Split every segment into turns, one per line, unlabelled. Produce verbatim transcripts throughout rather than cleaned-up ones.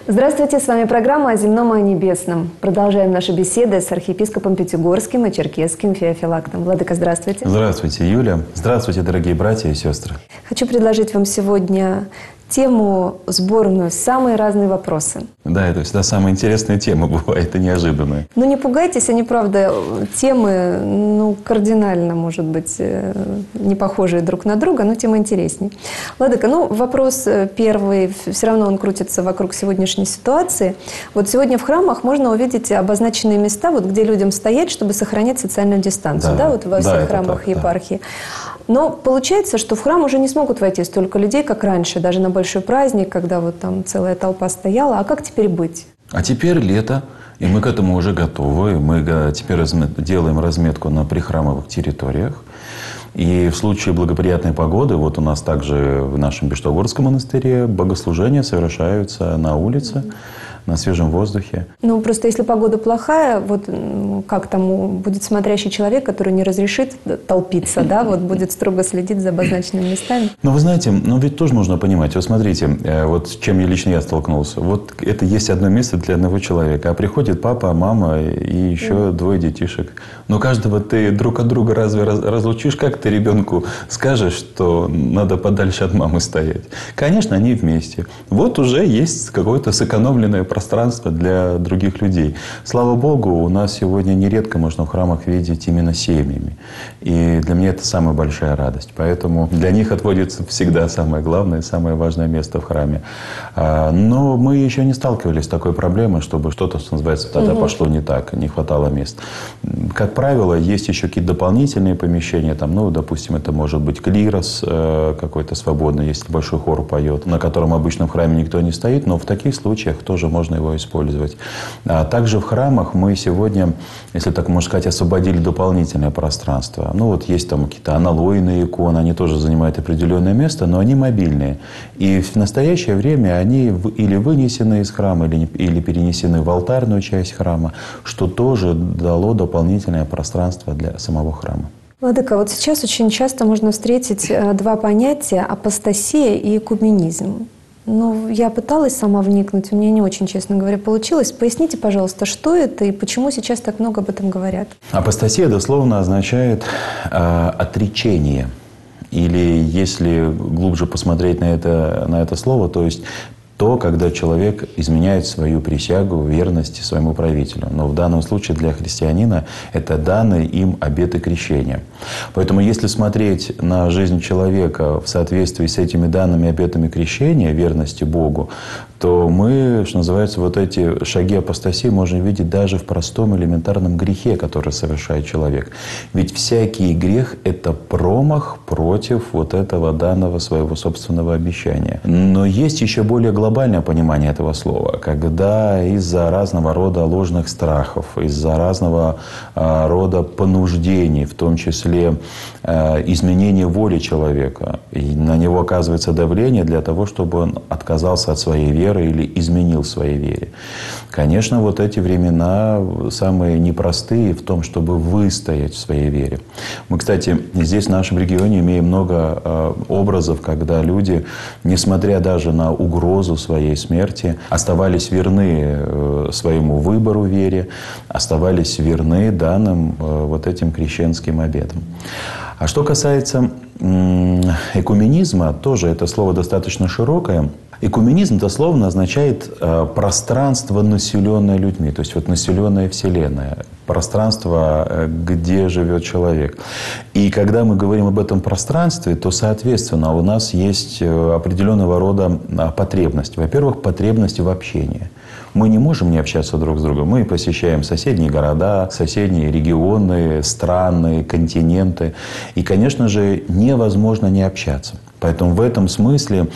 Здравствуйте, с вами программа «О земном и о небесном». Продолжаем наши беседы с архиепископом Пятигорским и Черкесским Феофилактом. Владыка, здравствуйте.
Здравствуйте, Юля. Здравствуйте, дорогие братья и сестры.
Хочу предложить вам сегодня тему сборную «Самые разные вопросы».
Да, это всегда самая интересная тема бывает и неожиданная.
Но не пугайтесь, они, правда, темы, ну, кардинально, может быть, не похожие друг на друга, но тема интересней. Владыка, ну, вопрос первый, все равно он крутится вокруг сегодняшней ситуации. Вот сегодня в храмах можно увидеть обозначенные места, вот где людям стоять, чтобы сохранять социальную дистанцию, да, да вот во всех да, храмах так, епархии. Да. Но получается, что в храм уже не смогут войти столько людей, как раньше, даже на большой праздник, когда вот там целая толпа стояла. А как теперь быть?
А теперь лето, и мы к этому уже готовы. Мы теперь делаем разметку на прихрамовых территориях. И в случае благоприятной погоды, вот у нас также в нашем Биштогорском монастыре богослужения совершаются на улице, на свежем воздухе.
Ну, просто если погода плохая, вот как там будет смотрящий человек, который не разрешит толпиться, да, вот будет строго следить за обозначенными местами.
Но вы знаете, ну ведь тоже нужно понимать, вот смотрите, вот с чем я лично я столкнулся. Вот это есть одно место для одного человека, а приходит папа, мама и еще mm. двое детишек. Но каждого ты друг от друга разве разлучишь? Как ты ребенку скажешь, что надо подальше от мамы стоять? Конечно, они вместе. Вот уже есть какое-то сэкономленное пространство для других людей. Слава Богу, у нас сегодня нередко можно в храмах видеть именно семьями. И для меня это самая большая радость. Поэтому для них отводится всегда самое главное, самое важное место в храме. Но мы еще не сталкивались с такой проблемой, чтобы что-то, что называется, тогда угу. пошло не так, не хватало мест. Как правило, есть еще какие-то дополнительные помещения. Там, ну, допустим, это может быть клирос какой-то свободный, если большой хор поет, на котором обычно в храме никто не стоит. Но в таких случаях тоже можно можно его использовать. А также в храмах мы сегодня, если так можно сказать, освободили дополнительное пространство. Ну вот есть там какие-то аналойные иконы, они тоже занимают определенное место, но они мобильные. И в настоящее время они или вынесены из храма, или, или перенесены в алтарную часть храма, что тоже дало дополнительное пространство для самого храма.
Владыка, вот сейчас очень часто можно встретить два понятия – апостасия и экуменизм. Ну, я пыталась сама вникнуть, у меня не очень, честно говоря, получилось. Поясните, пожалуйста, что это и почему сейчас так много об этом говорят?
Апостасия дословно означает э, отречение. Или, если глубже посмотреть на это, на это слово, то есть то, когда человек изменяет свою присягу верности своему правителю. Но в данном случае для христианина это данный им обеты крещения. Поэтому если смотреть на жизнь человека в соответствии с этими данными обетами крещения, верности Богу, то мы, что называется, вот эти шаги апостасии можем видеть даже в простом элементарном грехе, который совершает человек. Ведь всякий грех – это промах против вот этого данного своего собственного обещания. Но есть еще более глобальное понимание этого слова, когда из-за разного рода ложных страхов, из-за разного а, рода понуждений, в том числе а, изменения воли человека, и на него оказывается давление для того, чтобы он отказался от своей веры или изменил своей вере. Конечно, вот эти времена самые непростые в том, чтобы выстоять в своей вере. Мы, кстати, здесь в нашем регионе имеем много э, образов, когда люди, несмотря даже на угрозу своей смерти, оставались верны э, своему выбору в вере, оставались верны данным э, вот этим крещенским обетам. А что касается э, экуменизма, тоже это слово достаточно широкое. Экуменизм дословно означает э, пространство, населенное людьми, то есть вот населенная вселенная, пространство, э, где живет человек. И когда мы говорим об этом пространстве, то, соответственно, у нас есть определенного рода потребности. Во-первых, потребности в общении. Мы не можем не общаться друг с другом. Мы посещаем соседние города, соседние регионы, страны, континенты. И, конечно же, невозможно не общаться. Поэтому в этом смысле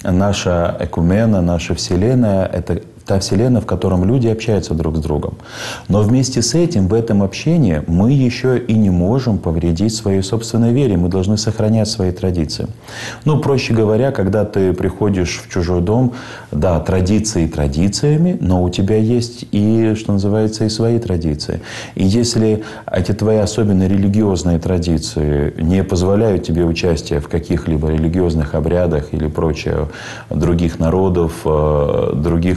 наша экумена, наша вселенная – это та вселенная, в котором люди общаются друг с другом. Но вместе с этим, в этом общении, мы еще и не можем повредить своей собственной вере. Мы должны сохранять свои традиции. Ну, проще говоря, когда ты приходишь в чужой дом, да, традиции традициями, но у тебя есть и, что называется, и свои традиции. И если эти твои особенно религиозные традиции не позволяют тебе участия в каких-либо религиозных обрядах или прочее других народов, других людей,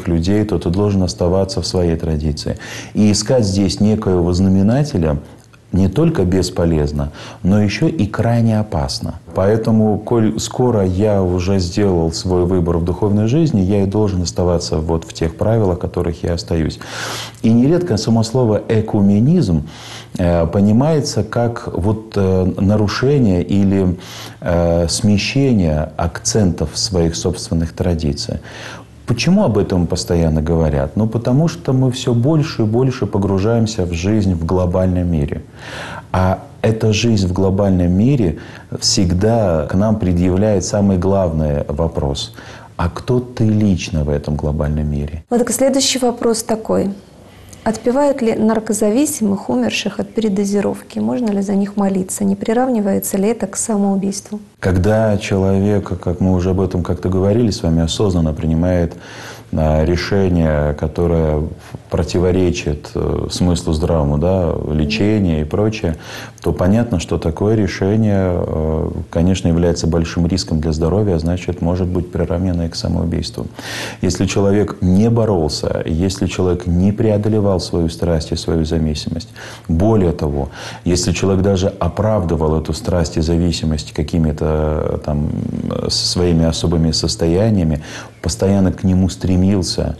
людей, то ты должен оставаться в своей традиции. И искать здесь некоего знаменателя не только бесполезно, но еще и крайне опасно. Поэтому, коль скоро я уже сделал свой выбор в духовной жизни, я и должен оставаться вот в тех правилах, в которых я остаюсь. И нередко само слово «экуменизм» э, понимается как вот э, нарушение или э, смещение акцентов своих собственных традиций. Почему об этом постоянно говорят? Ну, потому что мы все больше и больше погружаемся в жизнь в глобальном мире. А эта жизнь в глобальном мире всегда к нам предъявляет самый главный вопрос. А кто ты лично в этом глобальном мире?
Вот так, следующий вопрос такой. Отпевают ли наркозависимых, умерших от передозировки? Можно ли за них молиться? Не приравнивается ли это к самоубийству?
Когда человек, как мы уже об этом как-то говорили с вами, осознанно принимает решение, которое противоречит смыслу здравому, да, лечения и прочее, то понятно, что такое решение, конечно, является большим риском для здоровья, а значит, может быть приравнено и к самоубийству. Если человек не боролся, если человек не преодолевал свою страсть и свою зависимость, более того, если человек даже оправдывал эту страсть и зависимость какими-то там своими особыми состояниями, постоянно к нему стремился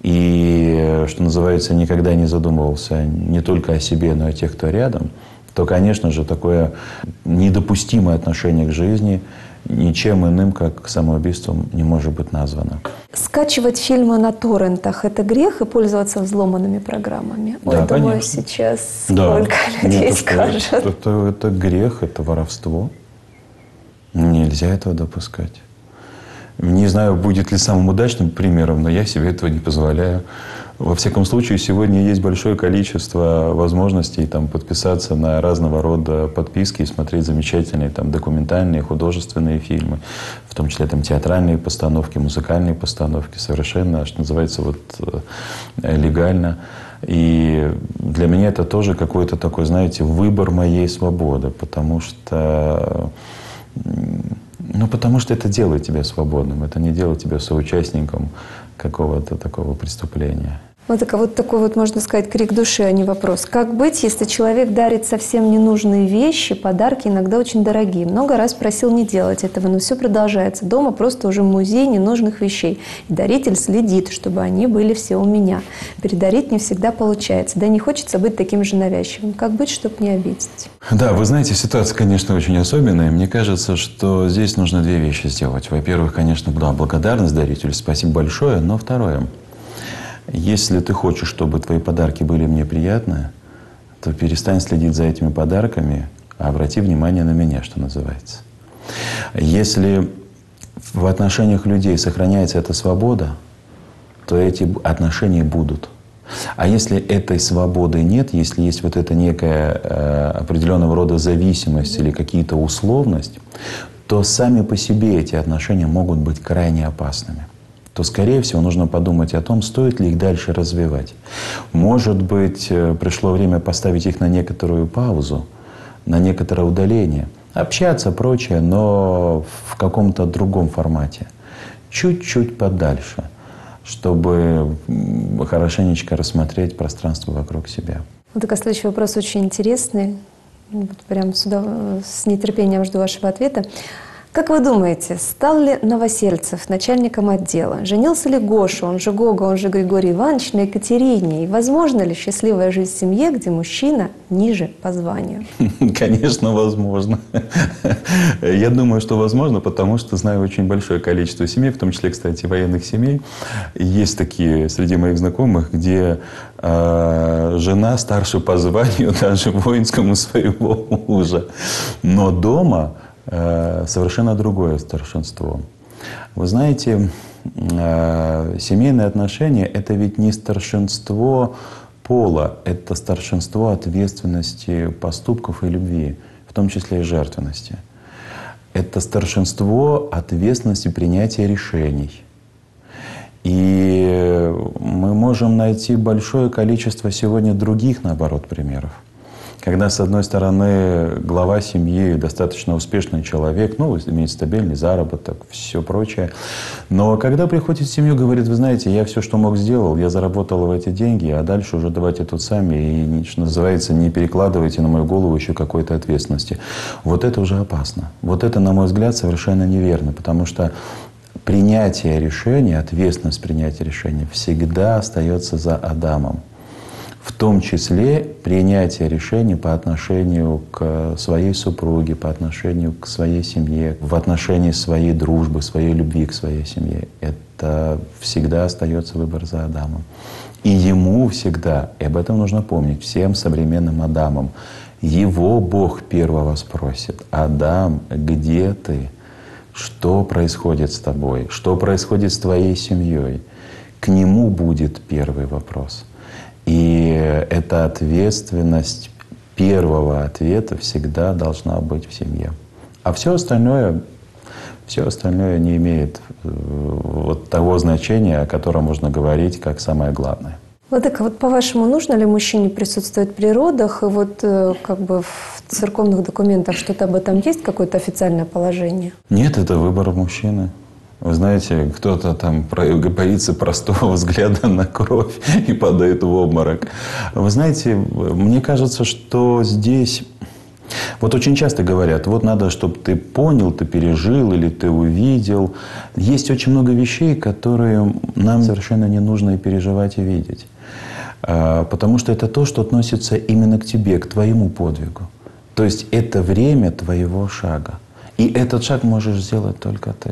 и, что называется, никогда не задумывался не только о себе, но и о тех, кто рядом, то, конечно же, такое недопустимое отношение к жизни ничем иным, как самоубийством, не может быть названо.
Скачивать фильмы на торрентах – это грех, и пользоваться взломанными программами?
Да,
Ой, думаю,
конечно.
сейчас
Да.
сколько людей
Нет,
скажут.
Это, это, это грех, это воровство. Нельзя этого допускать. Не знаю, будет ли самым удачным примером, но я себе этого не позволяю. Во всяком случае, сегодня есть большое количество возможностей там, подписаться на разного рода подписки и смотреть замечательные там, документальные, художественные фильмы, в том числе там, театральные постановки, музыкальные постановки, совершенно, что называется, вот, легально. И для меня это тоже какой-то такой, знаете, выбор моей свободы, потому что... Ну, потому что это делает тебя свободным, это не делает тебя соучастником какого-то такого преступления.
Вот, так, вот такой вот, можно сказать, крик души, а не вопрос. Как быть, если человек дарит совсем ненужные вещи, подарки иногда очень дорогие? Много раз просил не делать этого, но все продолжается. Дома просто уже музей ненужных вещей. И даритель следит, чтобы они были все у меня. Передарить не всегда получается. Да не хочется быть таким же навязчивым. Как быть, чтобы не обидеть?
Да, вы знаете, ситуация, конечно, очень особенная. Мне кажется, что здесь нужно две вещи сделать. Во-первых, конечно, да, благодарность дарителю, спасибо большое. Но второе. Если ты хочешь, чтобы твои подарки были мне приятны, то перестань следить за этими подарками, а обрати внимание на меня, что называется. Если в отношениях людей сохраняется эта свобода, то эти отношения будут. А если этой свободы нет, если есть вот эта некая э, определенного рода зависимость или какие-то условность, то сами по себе эти отношения могут быть крайне опасными. То, скорее всего, нужно подумать о том, стоит ли их дальше развивать. Может быть, пришло время поставить их на некоторую паузу, на некоторое удаление. Общаться, прочее, но в каком-то другом формате. Чуть-чуть подальше, чтобы хорошенечко рассмотреть пространство вокруг себя.
Вот такой следующий вопрос очень интересный. Вот прям сюда, с нетерпением жду вашего ответа. Как вы думаете, стал ли Новосельцев начальником отдела? Женился ли Гоша, он же Гога, он же Григорий Иванович, на Екатерине? И возможно ли счастливая жизнь в семье, где мужчина ниже по званию?
Конечно, возможно. Я думаю, что возможно, потому что знаю очень большое количество семей, в том числе, кстати, военных семей. Есть такие среди моих знакомых, где э, жена старше по званию даже воинскому своего мужа. Но дома совершенно другое старшинство. Вы знаете, семейные отношения – это ведь не старшинство пола, это старшинство ответственности, поступков и любви, в том числе и жертвенности. Это старшинство ответственности принятия решений. И мы можем найти большое количество сегодня других, наоборот, примеров. Когда, с одной стороны, глава семьи достаточно успешный человек, ну, имеет стабильный заработок, все прочее. Но когда приходит в семью, говорит: вы знаете, я все, что мог, сделал, я заработал в эти деньги, а дальше уже давайте тут сами. И, что называется, не перекладывайте на мою голову еще какой-то ответственности. Вот это уже опасно. Вот это, на мой взгляд, совершенно неверно, потому что принятие решения, ответственность принятия решения всегда остается за Адамом. В том числе принятие решений по отношению к своей супруге, по отношению к своей семье, в отношении своей дружбы, своей любви к своей семье. Это всегда остается выбор за Адамом. И ему всегда, и об этом нужно помнить, всем современным Адамам, его Бог первого спросит: Адам, где ты? Что происходит с тобой? Что происходит с твоей семьей? К нему будет первый вопрос. И эта ответственность первого ответа всегда должна быть в семье. А все остальное, все остальное не имеет вот того значения, о котором можно говорить как самое главное.
Владыка, вот по-вашему, нужно ли мужчине присутствовать при родах? И вот как бы в церковных документах что-то об этом есть, какое-то официальное положение?
Нет, это выбор мужчины. Вы знаете, кто-то там боится простого взгляда на кровь и падает в обморок. Вы знаете, мне кажется, что здесь... Вот очень часто говорят: вот надо, чтобы ты понял, ты пережил или ты увидел. Есть очень много вещей, которые нам совершенно не нужно и переживать, и видеть. Потому что это то, что относится именно к тебе, к твоему подвигу. То есть это время твоего шага. И этот шаг можешь сделать только ты.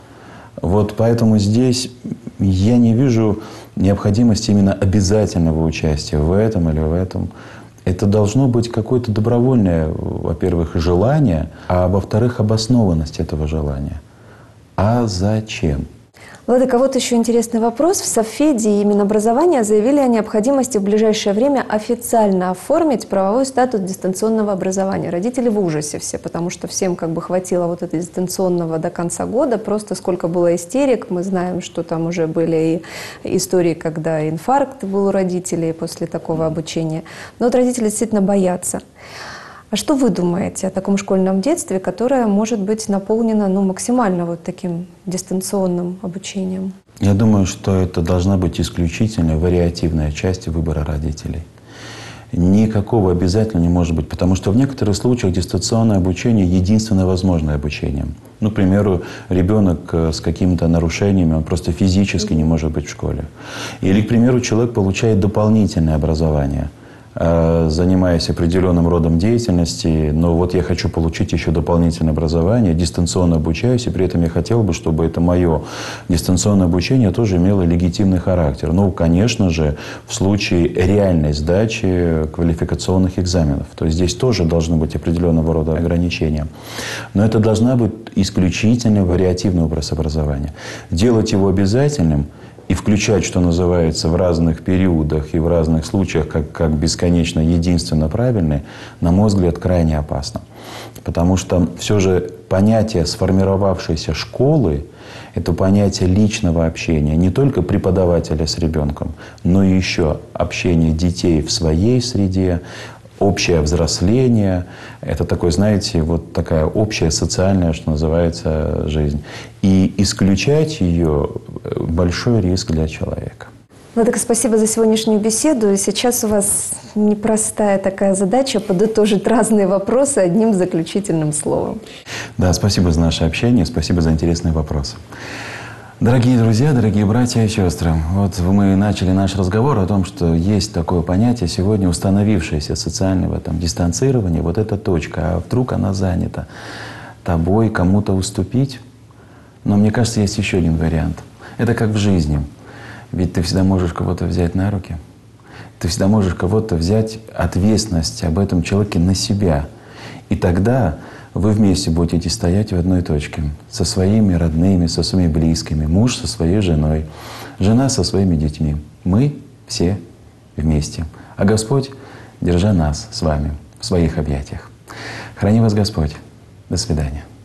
Вот поэтому здесь я не вижу необходимости именно обязательного участия в этом или в этом. Это должно быть какое-то добровольное, во-первых, желание, а во-вторых, обоснованность этого желания. А зачем?
Владыка, вот еще интересный вопрос. В Совфеде и Минобразования заявили о необходимости в ближайшее время официально оформить правовой статус дистанционного образования. Родители в ужасе все, потому что всем как бы хватило вот этого дистанционного до конца года. Просто сколько было истерик. Мы знаем, что там уже были и истории, когда инфаркт был у родителей после такого обучения. Но вот родители действительно боятся. А что вы думаете о таком школьном детстве, которое может быть наполнено ну, максимально вот таким дистанционным обучением?
Я думаю, что это должна быть исключительно вариативная часть выбора родителей. Никакого обязательно не может быть, потому что в некоторых случаях дистанционное обучение — единственное возможное обучение. Ну, к примеру, ребенок с какими-то нарушениями, он просто физически не может быть в школе. Или, к примеру, человек получает дополнительное образование, занимаясь определенным родом деятельности, но вот я хочу получить еще дополнительное образование, дистанционно обучаюсь, и при этом я хотел бы, чтобы это мое дистанционное обучение тоже имело легитимный характер. Ну, конечно же, в случае реальной сдачи квалификационных экзаменов. То есть здесь тоже должны быть определенного рода ограничения. Но это должна быть исключительно вариативный образ образования. Делать его обязательным и включать, что называется, в разных периодах и в разных случаях, как, как бесконечно единственно правильный, на мой взгляд, крайне опасно. Потому что все же понятие сформировавшейся школы – это понятие личного общения не только преподавателя с ребенком, но и еще общения детей в своей среде, общее взросление. Это такой, знаете, вот такая общая социальная, что называется, жизнь. И исключать ее – большой риск для человека.
Владыка, спасибо за сегодняшнюю беседу. И сейчас у вас непростая такая задача подытожить разные вопросы одним заключительным словом.
Да, спасибо за наше общение, спасибо за интересные вопросы. Дорогие друзья, дорогие братья и сестры, вот мы начали наш разговор о том, что есть такое понятие сегодня, установившееся социальное в этом дистанцировании, вот эта точка, а вдруг она занята тобой, кому-то уступить. Но мне кажется, есть еще один вариант. Это как в жизни. Ведь ты всегда можешь кого-то взять на руки. Ты всегда можешь кого-то взять ответственность об этом человеке на себя. И тогда вы вместе будете стоять в одной точке. Со своими родными, со своими близкими. Муж со своей женой. Жена со своими детьми. Мы все вместе. А Господь, держа нас с вами в своих объятиях. Храни вас Господь. До свидания.